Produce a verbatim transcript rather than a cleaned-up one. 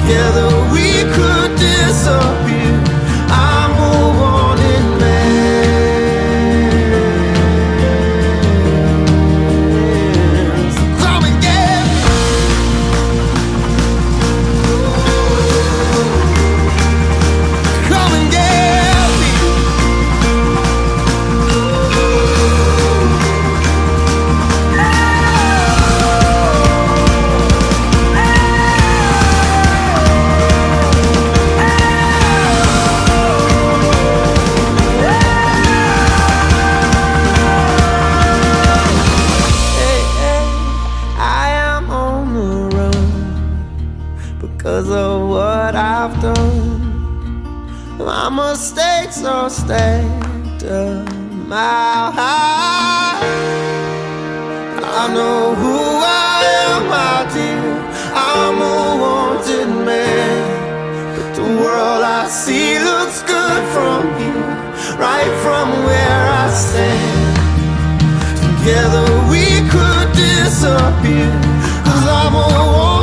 Together we could disappear. I'm a wanted man. So come and get me. Come and get me. Because of what I've done, my mistakes are stacked a mile high. I know who I am, my dear. I'm a wanted man, but the world I see looks good from here, right from where I stand. Together we could disappear, 'cause I'm a wanted